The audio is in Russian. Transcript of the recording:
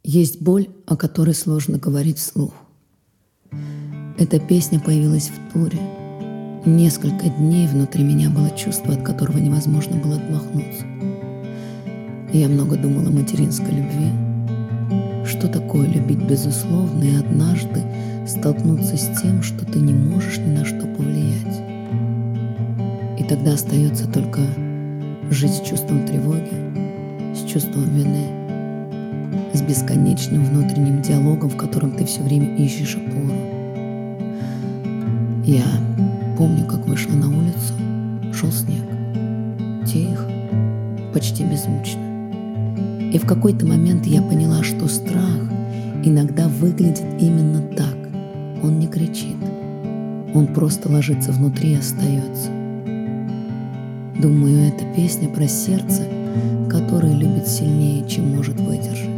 Есть боль, о которой сложно говорить вслух. Эта песня появилась в туре. Несколько дней внутри меня было чувство, от которого невозможно было отмахнуться. Я много думала о материнской любви. Что такое любить безусловно и однажды столкнуться с тем, что ты не можешь ни на что повлиять. И тогда остается только жить с чувством тревоги, с чувством вины, с бесконечным внутренним диалогом, в котором ты все время ищешь опору. Я помню, как вышла на улицу, шел снег. Тихо, почти беззвучно. И в какой-то момент я поняла, что страх иногда выглядит именно так. Он не кричит. Он просто ложится внутри и остается. Думаю, эта песня про сердце, которое любит сильнее, чем может выдержать.